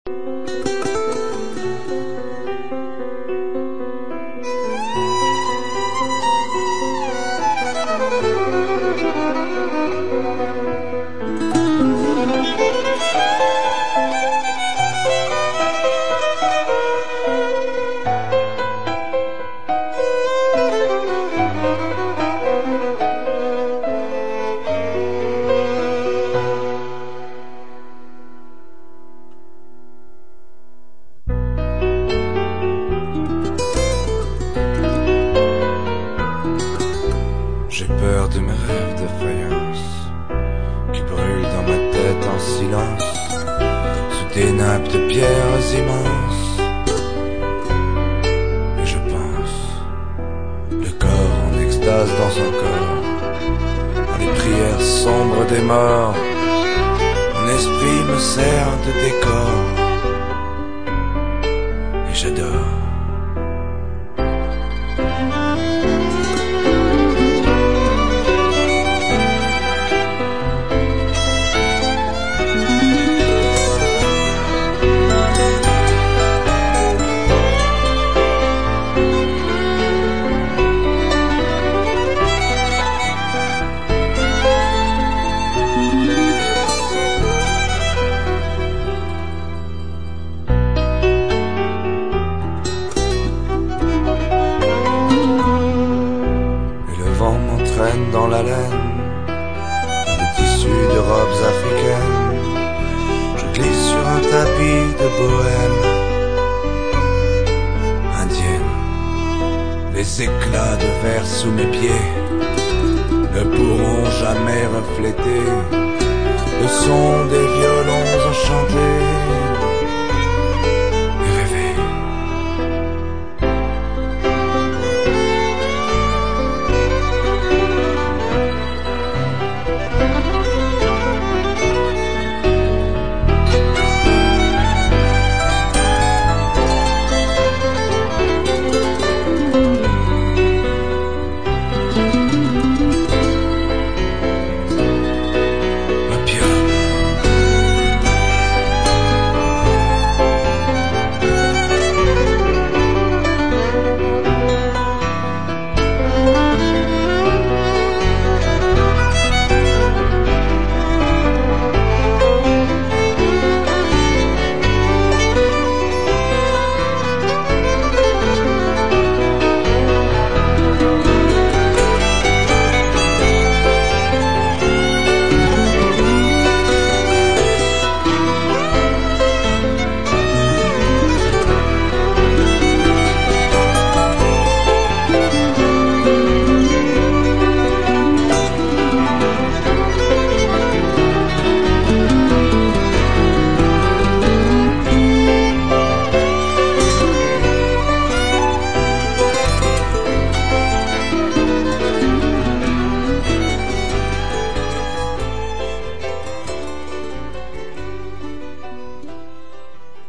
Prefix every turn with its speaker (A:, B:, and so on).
A: J'ai peur de mes rêves de faïence qui brûlent dans ma tête en silence sous des nappes de pierres immenses. Et je pense, le corps en extase dans son corps, dans les prières sombres des morts, mon esprit me sert de décor et j'adore. Dans la laine, dans des tissus de robes africaines, je glisse sur un tapis de bohème indienne. Les éclats de verre sous mes pieds ne pourront jamais refléter le son des violons enchantés.